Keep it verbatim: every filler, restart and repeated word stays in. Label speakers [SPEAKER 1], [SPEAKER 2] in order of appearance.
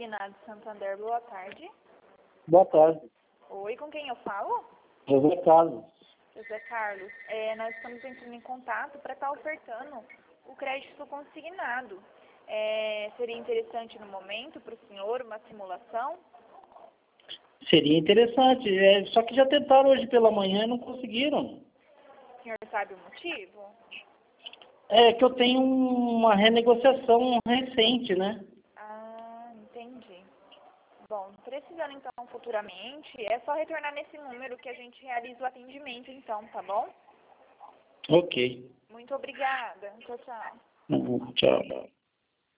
[SPEAKER 1] Consignado Santander, boa tarde.
[SPEAKER 2] Boa tarde.
[SPEAKER 1] Oi, com quem eu falo?
[SPEAKER 2] José Carlos.
[SPEAKER 1] José Carlos, é, nós estamos entrando em contato para estar ofertando o crédito consignado. É, seria interessante no momento para o senhor uma simulação?
[SPEAKER 2] Seria interessante, é, só que já tentaram hoje pela manhã e não conseguiram.
[SPEAKER 1] O senhor sabe o motivo?
[SPEAKER 2] É que eu tenho uma renegociação recente, né?
[SPEAKER 1] Ah, entendi. Bom, precisando então futuramente, é só retornar nesse número que a gente realiza o atendimento então, tá bom?
[SPEAKER 2] Ok.
[SPEAKER 1] Muito obrigada. Tchau, tchau.
[SPEAKER 2] Uhum, tchau.